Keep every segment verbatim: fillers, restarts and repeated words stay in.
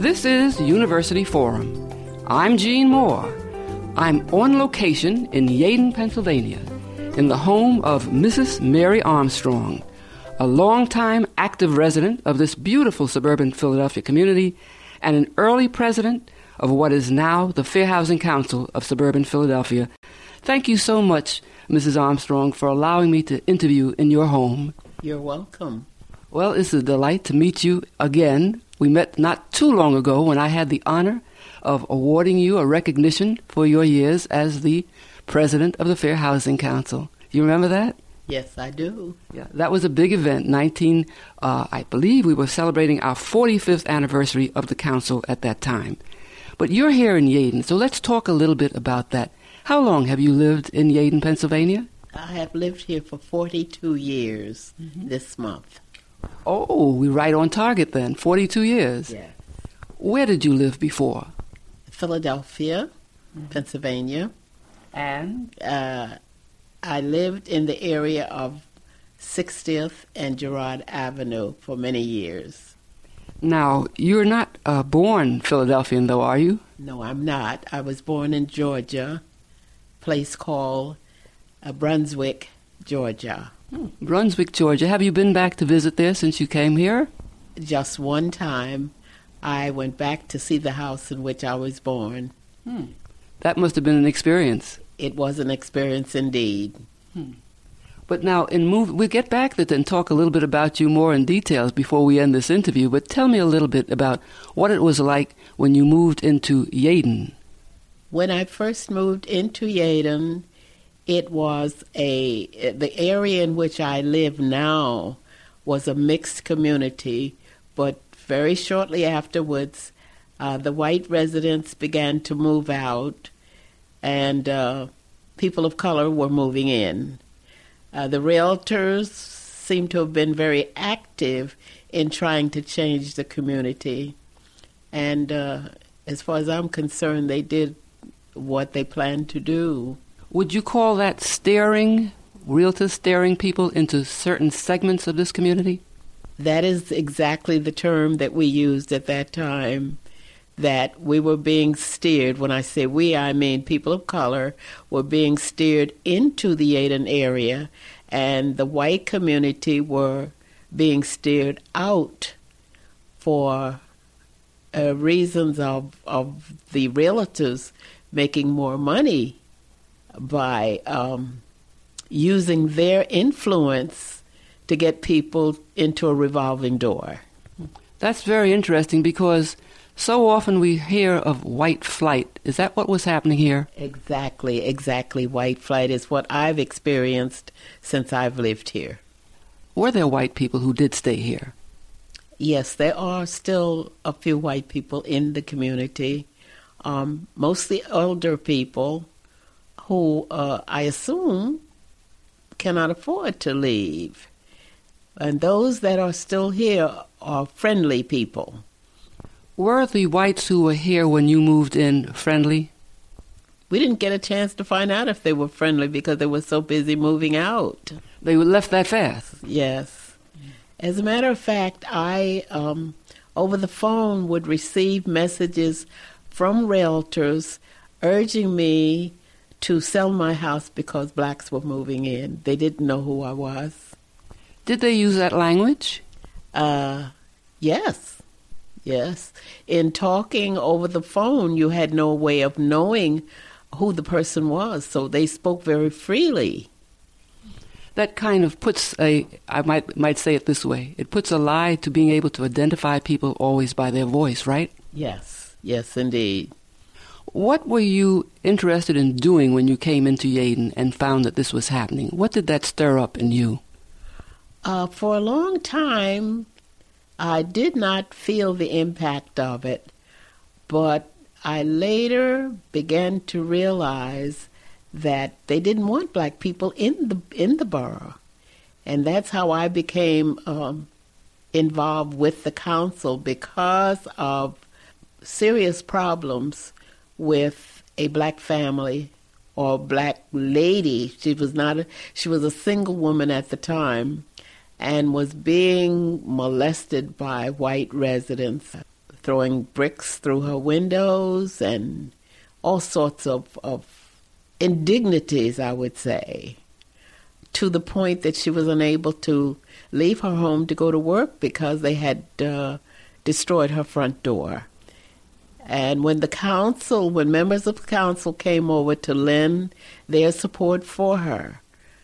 This is University Forum. I'm Jean Moore. I'm on location in Yeadon, Pennsylvania, in the home of Missus Mary Armstrong, a longtime active resident of this beautiful suburban Philadelphia community and an early president of what is now the Fair Housing Council of Suburban Philadelphia. Thank you so much, Missus Armstrong, for allowing me to interview in your home. You're welcome. Well, it's a delight to meet you again. We met not too long ago when I had the honor of awarding you a recognition for your years as the president of the Fair Housing Council. You remember that? Yes, I do. Yeah, that was a big event. Nineteen, uh, I believe we were celebrating our forty-fifth anniversary of the council at that time. But you're here in Yeadon, so let's talk a little bit about that. How long have you lived in Yeadon, Pennsylvania? I have lived here for forty-two years mm-hmm. this month. Oh, we're right on target then, forty-two years. Yes. Where did you live before? Philadelphia, mm-hmm. Pennsylvania. And? Uh, I lived in the area of sixtieth and Girard Avenue for many years. Now, you're not a born Philadelphian, though, are you? No, I'm not. I was born in Georgia, a place called uh, Brunswick, Georgia. Hmm. Brunswick, Georgia. Have you been back to visit there since you came here? Just one time. I went back to see the house in which I was born. Hmm. That must have been an experience. It was an experience indeed. Hmm. But now, in move, we'll get back to it and talk a little bit about you more in details before we end this interview. But tell me a little bit about what it was like when you moved into Yeadon. When I first moved into Yeadon, it was a the area in which I live now was a mixed community, but very shortly afterwards, uh, the white residents began to move out, and uh, people of color were moving in. Uh, the realtors seem to have been very active in trying to change the community, and uh, as far as I'm concerned, they did what they planned to do. Would you call that steering, realtors steering people into certain segments of this community? That is exactly the term that we used at that time, that we were being steered. When I say we, I mean people of color were being steered into the Yeadon area, and the white community were being steered out for uh, reasons of, of the realtors making more money by um, using their influence to get people into a revolving door. That's very interesting because so often we hear of white flight. Is that what was happening here? Exactly, exactly. White flight is what I've experienced since I've lived here. Were there white people who did stay here? Yes, there are still a few white people in the community, um, mostly older people who uh, I assume cannot afford to leave. And those that are still here are friendly people. Were the whites who were here when you moved in friendly? We didn't get a chance to find out if they were friendly because they were so busy moving out. They were left that fast? Yes. As a matter of fact, I, um, over the phone, would receive messages from realtors urging me to sell my house because blacks were moving in. They didn't know who I was. Did they use that language? Uh, yes, yes. In talking over the phone, you had no way of knowing who the person was, so they spoke very freely. That kind of puts a, I might might say it this way, it puts a lie to being able to identify people always by their voice, right? Yes, yes, indeed. What were you interested in doing when you came into Yeadon and found that this was happening? What did that stir up in you? Uh, for a long time, I did not feel the impact of it, but I later began to realize that they didn't want black people in the in the borough, and that's how I became um, involved with the council because of serious problems with a black family or black lady. She was not a, she was a single woman at the time and was being molested by white residents. throwing bricks through her windows and all sorts of, of indignities, I would say, to the point that she was unable to leave her home to go to work because they had uh, destroyed her front door. And when the council, when members of the council came over to lend their support for her,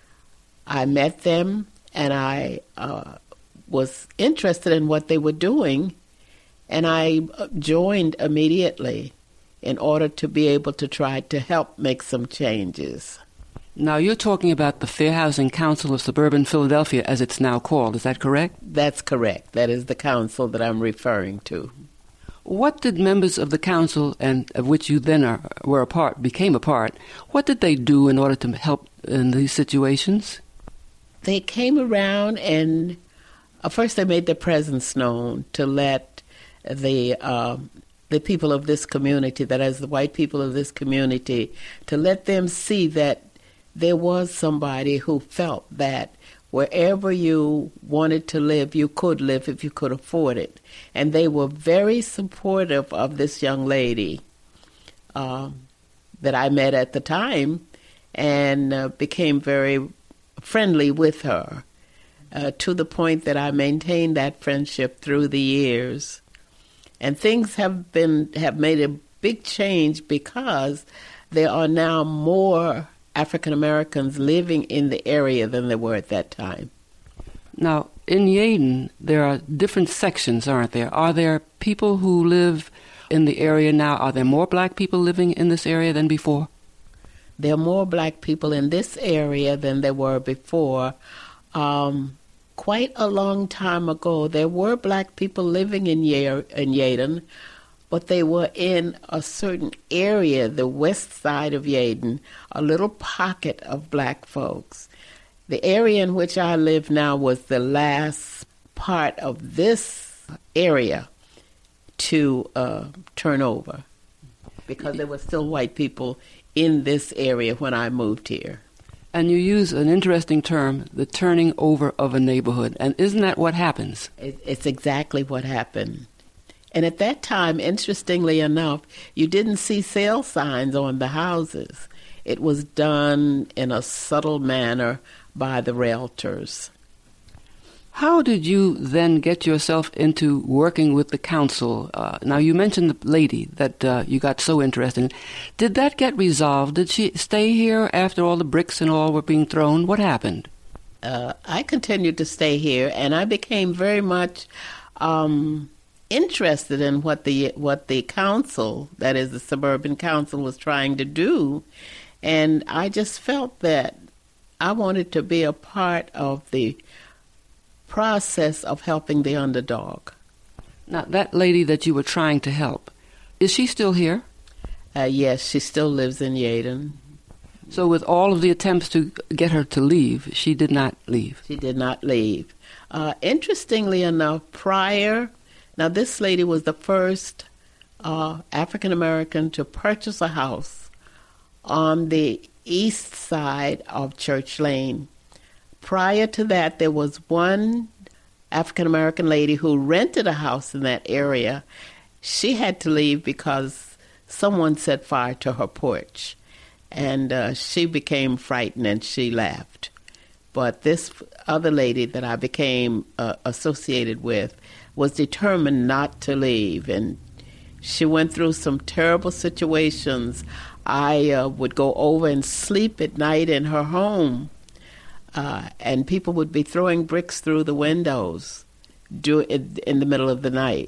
I met them and I uh, was interested in what they were doing, and I joined immediately in order to be able to try to help make some changes. Now, you're talking about the Fair Housing Council of Suburban Philadelphia, as it's now called. Is that correct? That's correct. That is the council that I'm referring to. What did members of the council, and of which you then are, were a part, became a part, what did they do in order to help in these situations? They came around and uh, first they made their presence known to let the uh, the people of this community, that is the white people of this community, to let them see that there was somebody who felt that wherever you wanted to live, you could live if you could afford it. And they were very supportive of this young lady uh, that I met at the time, and uh, became very friendly with her, uh, to the point that I maintained that friendship through the years. And things have been have made a big change because there are now more African Americans living in the area than there were at that time. Now, in Yeadon, there are different sections, aren't there? Are there people who live in the area now? Are there more black people living in this area than before? There are more black people in this area than there were before. Um, quite a long time ago, there were black people living in, Ye- in Yeadon, but they were in a certain area, the west side of Yeadon, a little pocket of black folks. The area in which I live now was the last part of this area to uh, turn over, because there were still white people in this area when I moved here. And you use an interesting term, the turning over of a neighborhood. And isn't that what happens? It, it's exactly what happened. And at that time, interestingly enough, you didn't see sale signs on the houses. It was done in a subtle manner by the realtors. How did you then get yourself into working with the council? Uh, now, you mentioned the lady that uh, you got so interested in. Did that get resolved? Did she stay here after all the bricks and all were being thrown? What happened? Uh, I continued to stay here, and I became very much um, interested in what the what the council, that is the suburban council, was trying to do. And I just felt that I wanted to be a part of the process of helping the underdog. Now, that lady that you were trying to help, is she still here? Uh, yes, she still lives in Yeadon. So with all of the attempts to get her to leave, she did not leave? She did not leave. Uh, interestingly enough, prior, now this lady was the first uh, African-American to purchase a house on the east side of Church Lane. Prior to that, there was one African-American lady who rented a house in that area. She had to leave because someone set fire to her porch, and uh, she became frightened and she left. But this other lady that I became uh, associated with was determined not to leave, and she went through some terrible situations. I uh, would go over and sleep at night in her home, uh, and people would be throwing bricks through the windows do, in, in the middle of the night.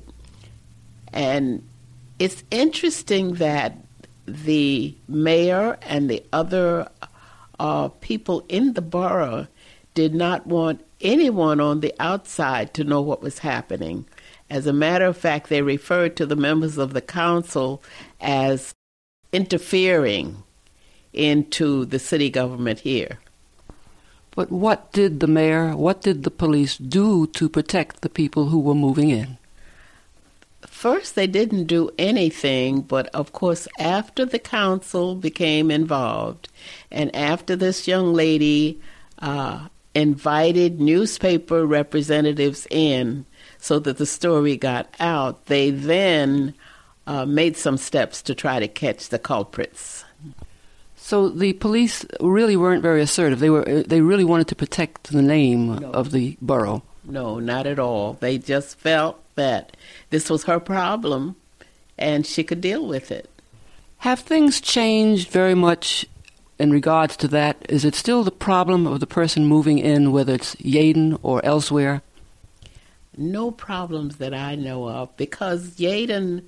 And it's interesting that the mayor and the other uh, people in the borough did not want anyone on the outside to know what was happening. As a matter of fact, they referred to the members of the council as interfering into the city government here. But what did the mayor, what did the police do to protect the people who were moving in? First, they didn't do anything, but of course, after the council became involved, and after this young lady uh, invited newspaper representatives in so that the story got out, they then uh, made some steps to try to catch the culprits. So the police really weren't very assertive. They were they really wanted to protect the name No. of the borough. No, not at all. They just felt that this was her problem and she could deal with it. Have things changed very much in regards to that? Is it still the problem of the person moving in, whether it's Yeadon or elsewhere? No problems that I know of, because Yeadon,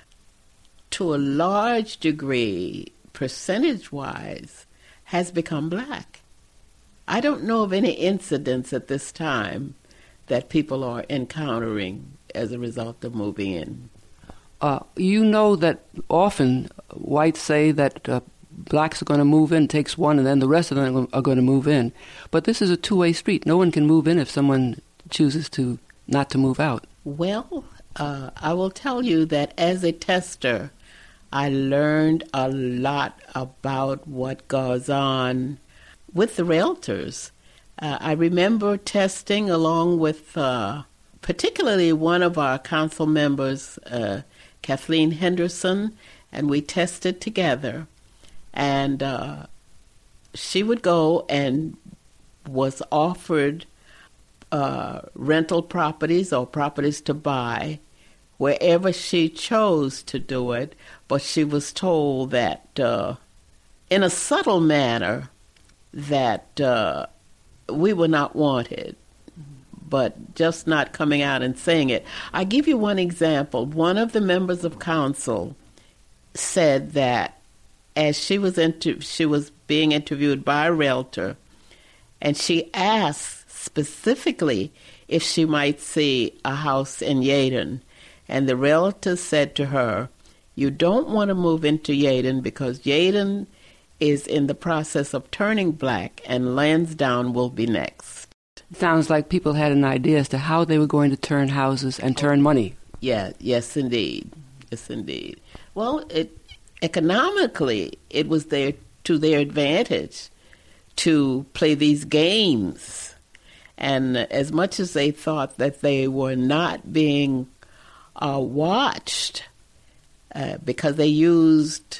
to a large degree, percentage-wise, has become black. I don't know of any incidents at this time that people are encountering as a result of moving in. Uh, you know that often whites say that uh, blacks are going to move in, takes one, and then the rest of them are going to move in. But this is a two-way street. No one can move in if someone chooses to not to move out. Well, uh, I will tell you that as a tester, I learned a lot about what goes on with the realtors. Uh, I remember testing along with uh, particularly one of our council members, uh, Kathleen Henderson, and we tested together. And uh, she would go and was offered uh, rental properties or properties to buy wherever she chose to do it, but she was told that uh, in a subtle manner that uh, we were not wanted, but just not coming out and saying it. I give you one example. One of the members of council said that as she was inter- she was being interviewed by a realtor, and she asked specifically if she might see a house in Yeadon, and the realtor said to her, "You don't want to move into Yeadon because Yeadon is in the process of turning black, and Lansdowne will be next." Sounds like people had an idea as to how they were going to turn houses and turn money. Yeah, yes, indeed. Yes, indeed. Well, it economically, it was their, to their advantage to play these games. And as much as they thought that they were not being uh, watched uh, because they used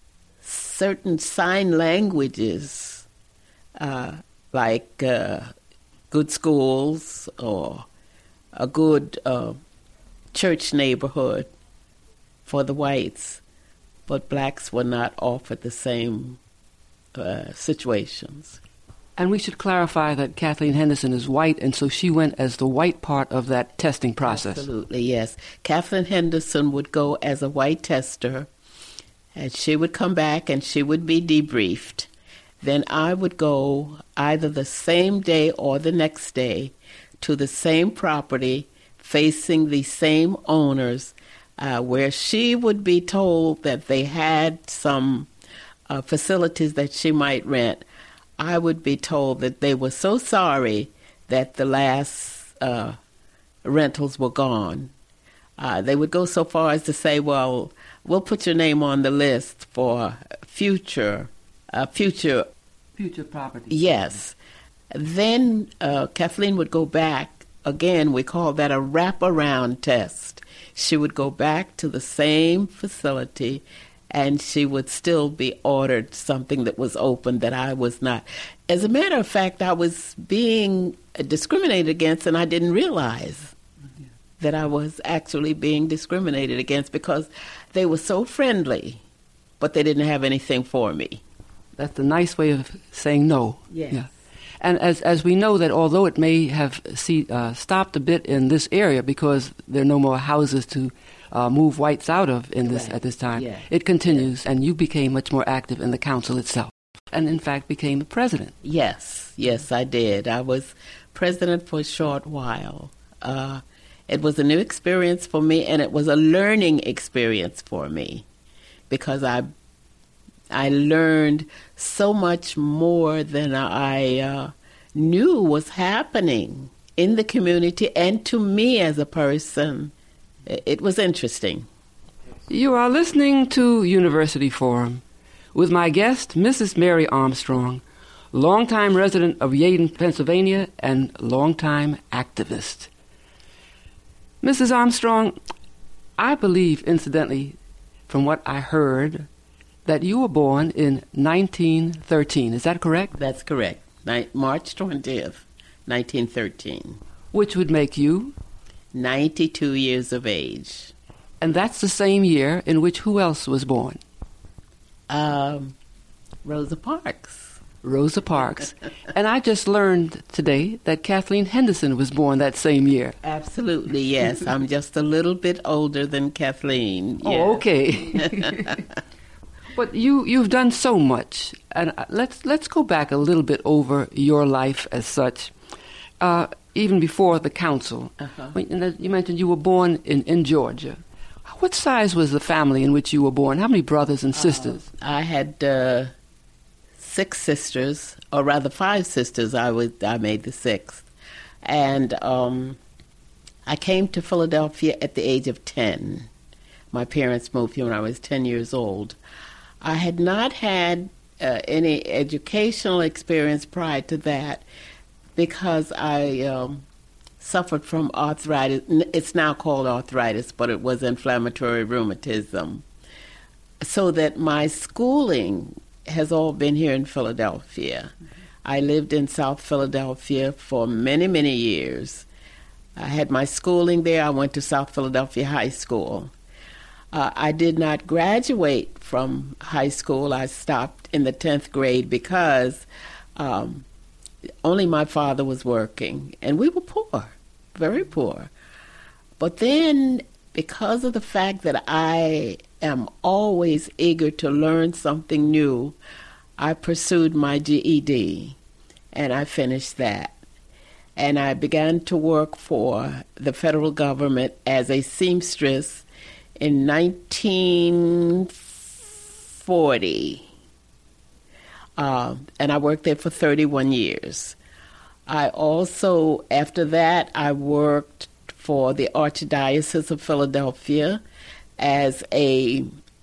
certain sign languages uh, like uh, good schools or a good uh, church neighborhood for the whites, but blacks were not offered the same uh, situations. And we should clarify that Kathleen Henderson is white, and so she went as the white part of that testing process. Absolutely, yes. Kathleen Henderson would go as a white tester, and she would come back and she would be debriefed. Then I would go either the same day or the next day to the same property facing the same owners, uh, where she would be told that they had some uh, facilities that she might rent. I would be told that they were so sorry that the last uh, rentals were gone. Uh, they would go so far as to say, well, we'll put your name on the list for future uh, future Future property. Yes. Then uh, Kathleen would go back. Again, we call that a wraparound test. She would go back to the same facility, and she would still be ordered something that was open that I was not. As a matter of fact, I was being discriminated against, and I didn't realize mm-hmm. that I was actually being discriminated against because they were so friendly, but they didn't have anything for me. That's the nice way of saying no. Yes. Yeah. And as as we know that although it may have see, uh, stopped a bit in this area because there are no more houses to uh, move whites out of in this right. at this time, yeah. it continues, yeah. and you became much more active in the council itself, and in fact became the president. Yes, yes, I did. I was president for a short while. Uh, it was a new experience for me, and it was a learning experience for me because I I learned so much more than I uh, knew was happening in the community and to me as a person. It was interesting. You are listening to University Forum with my guest, Missus Mary Armstrong, longtime resident of Yeadon, Pennsylvania, and longtime activist. Missus Armstrong, I believe, incidentally, from what I heard, that you were born in nineteen thirteen. Is that correct? That's correct. Ni- March twentieth, nineteen thirteen. Which would make you? ninety-two years of age. And that's the same year in which who else was born? Um, Rosa Parks. Rosa Parks. And I just learned today that Kathleen Henderson was born that same year. Absolutely, yes. I'm just a little bit older than Kathleen. Oh, yes. okay. But you, you've done so much. And let's, let's go back a little bit over your life as such. Uh, even before the council. Uh-huh. When, you mentioned you were born in, in Georgia. What size was the family in which you were born? How many brothers and sisters? Uh, I had uh, six sisters, or rather five sisters. I was I made the sixth, and um, I came to Philadelphia at the age of ten. My parents moved here when I was ten years old. I had not had uh, any educational experience prior to that because I um, suffered from arthritis. It's now called arthritis, but it was inflammatory rheumatism. So that my schooling has all been here in Philadelphia. Mm-hmm. I lived in South Philadelphia for many, many years. I had my schooling there. I went to South Philadelphia High School. Uh, I did not graduate from high school. I stopped in the tenth grade because um, only my father was working, and we were poor, very poor. But then, because of the fact that I am always eager to learn something new, I pursued my G E D, and I finished that. And I began to work for the federal government as a seamstress in nineteen forty. Uh, and I worked there for thirty-one years. I also, after that, I worked for the Archdiocese of Philadelphia as a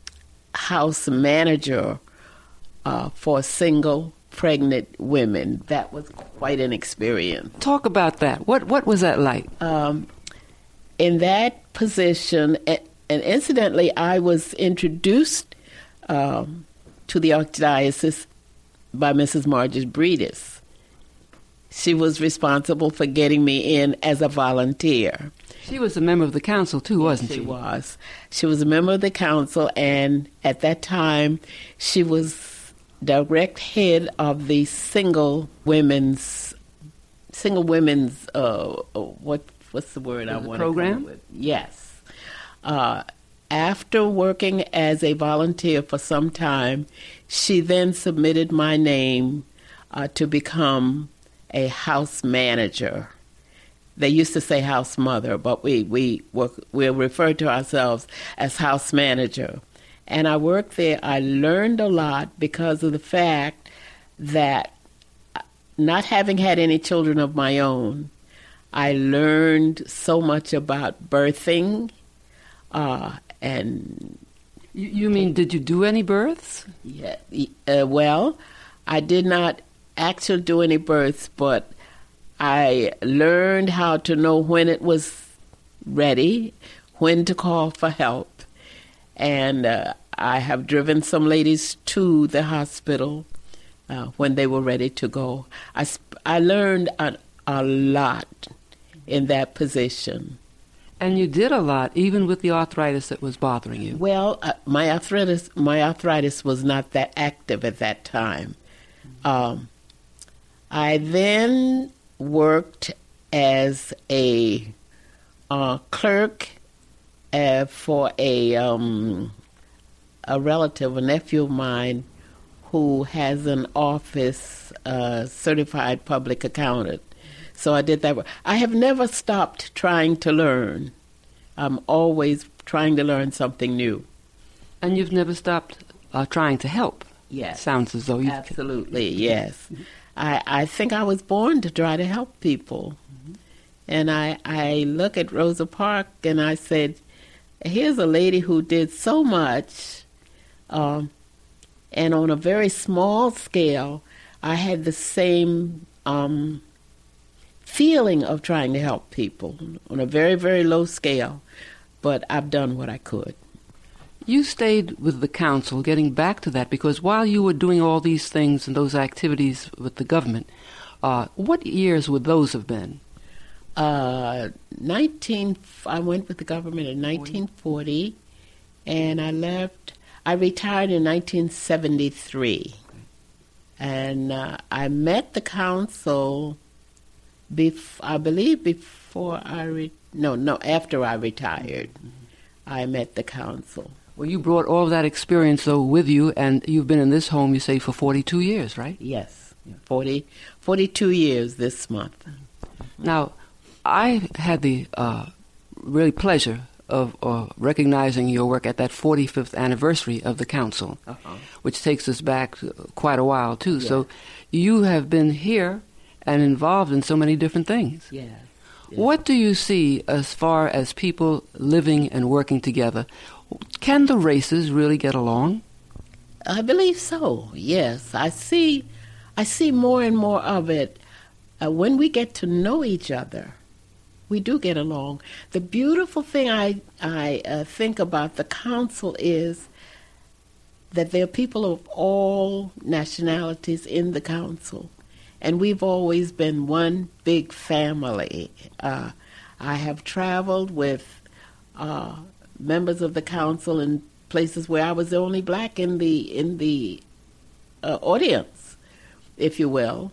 house manager uh, for single pregnant women. That was quite an experience. Talk about that. What what was that like? Um, in that position, and incidentally, I was introduced um, to the Archdiocese by Missus Margie Breedis. She was responsible for getting me in as a volunteer. She was a member of the council, too, wasn't she? She was. She was a member of the council, and at that time, she was direct head of the single women's, single women's, uh, what what's the word I want to come up with? Yes. Uh, after working as a volunteer for some time, she then submitted my name uh, to become a house manager. They used to say house mother, but we we were, we referred to ourselves as house manager. And I worked there. I learned a lot because of the fact that, not having had any children of my own, I learned so much about birthing uh, and... You, you mean, did you do any births? Yeah. Uh, well, I did not actually do any births, but I learned how to know when it was ready, when to call for help. And uh, I have driven some ladies to the hospital uh, when they were ready to go. I, sp- I learned a, a lot in that position. And you did a lot, even with the arthritis that was bothering you. Well, uh, my arthritis, my arthritis was not that active at that time. Um, I then worked as a uh, clerk uh, for a um, a relative, a nephew of mine, who has an office, uh, certified public accountant. So I did that work. I have never stopped trying to learn. I'm always trying to learn something new. And you've never stopped uh, trying to help. Yes. Sounds as though you... Absolutely, yes. I, I think I was born to try to help people. Mm-hmm. And I, I look at Rosa Parks and I said, here's a lady who did so much, um, and on a very small scale. I had the same um, feeling of trying to help people on a very, very low scale, but I've done what I could. You stayed with the council, getting back to that, because while you were doing all these things and those activities with the government, uh, what years would those have been? Uh, nineteen. I went with the government in nineteen forty, and I left. I retired in nineteen seventy-three, and uh, I met the council. Bef- I believe before I re- no no after I retired, mm-hmm. I met the council. Well, you brought all of that experience though with you, and you've been in this home, you say, for forty-two years, right? Yes, forty, forty-two years this month. Now, I had the uh, really pleasure of uh, recognizing your work at that forty-fifth anniversary of the council, uh-huh. which takes us back quite a while, too. Yeah. So you have been here and involved in so many different things. Yeah. yeah. What do you see as far as people living and working together? Can the races really get along? I believe so, yes. I see, I see more and more of it. Uh, when we get to know each other, we do get along. The beautiful thing I, I uh, think about the council is that there are people of all nationalities in the council, and we've always been one big family. Uh, I have traveled with uh, members of the council in places where I was the only black in the in the uh, audience, if you will,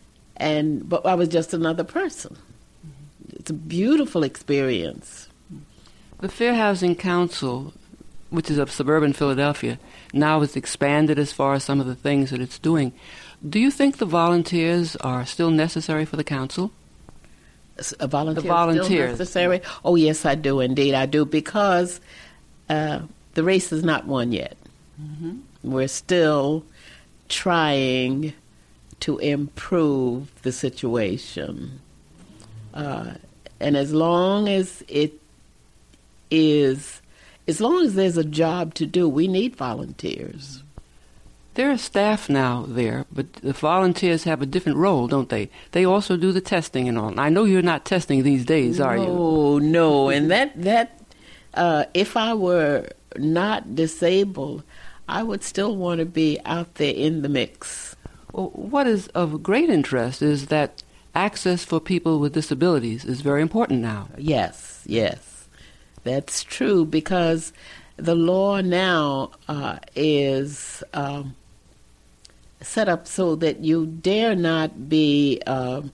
and but I was just another person. It's a beautiful experience. The Fair Housing Council, which is of suburban Philadelphia, now is expanded as far as some of the things that it's doing. Do you think the volunteers are still necessary for the council? A volunteer the volunteers. Still necessary? Oh, yes, I do. Indeed, I do, because uh, the race is not won yet. Mm-hmm. We're still trying to improve the situation. Uh, and as long as it is, as long as there's a job to do, we need volunteers. There are staff now there, but the volunteers have a different role, don't they? They also do the testing and all. I know you're not testing these days, are you? No, no. And that, that uh, if I were not disabled, I would still want to be out there in the mix. Well, what is of great interest is that access for people with disabilities is very important now. Yes, yes. That's true, because the law now uh, is um, set up so that you dare not be uh,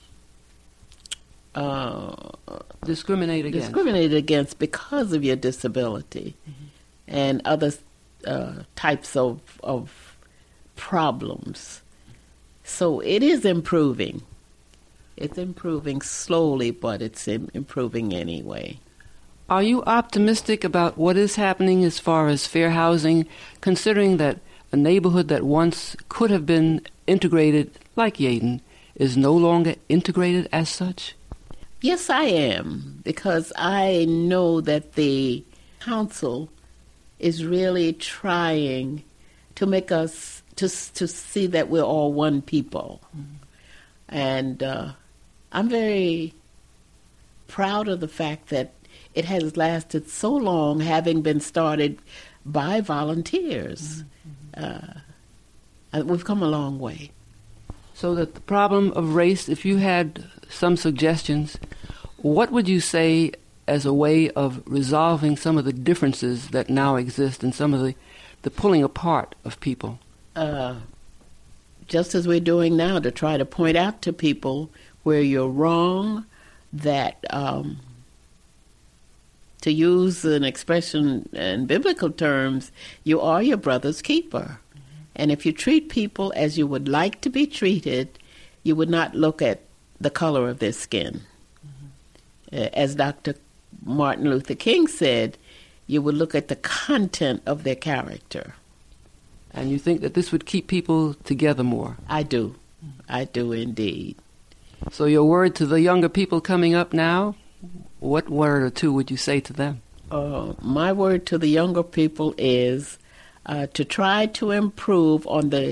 uh, discriminated against. discriminated against because of your disability, mm-hmm. and other uh, types of, of problems. So it is improving. It's improving slowly, but it's improving anyway. Are you optimistic about what is happening as far as fair housing, considering that a neighborhood that once could have been integrated like Yeadon is no longer integrated as such? Yes, I am, because I know that the council is really trying to make us, to, to see that we're all one people. Mm-hmm. And uh, I'm very proud of the fact that it has lasted so long, having been started by volunteers. Mm-hmm. Uh, we've come a long way. So that the problem of race, if you had some suggestions, what would you say as a way of resolving some of the differences that now exist and some of the, the pulling apart of people? Uh, just as we're doing now, to try to point out to people where you're wrong, that... Um, to use an expression in biblical terms, you are your brother's keeper. Mm-hmm. And if you treat people as you would like to be treated, you would not look at the color of their skin. Mm-hmm. As Doctor Martin Luther King said, you would look at the content of their character. And you think that this would keep people together more? I do. I do indeed. So your word to the younger people coming up now? What word or two would you say to them? Uh, my word to the younger people is uh, to try to improve on the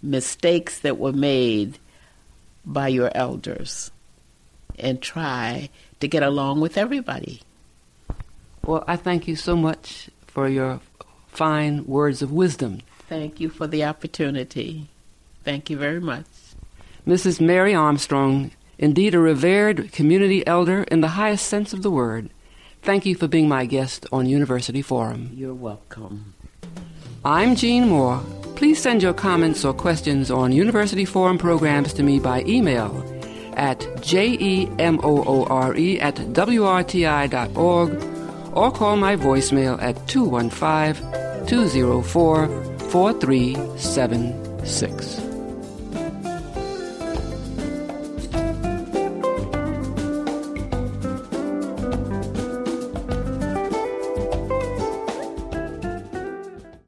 mistakes that were made by your elders and try to get along with everybody. Well, I thank you so much for your fine words of wisdom. Thank you for the opportunity. Thank you very much. Missus Mary Armstrong, indeed a revered community elder in the highest sense of the word. Thank you for being my guest on University Forum. You're welcome. I'm Jean Moore. Please send your comments or questions on University Forum programs to me by email at jemoore at w r t i dot org or call my voicemail at two one five, two zero four, four three seven six.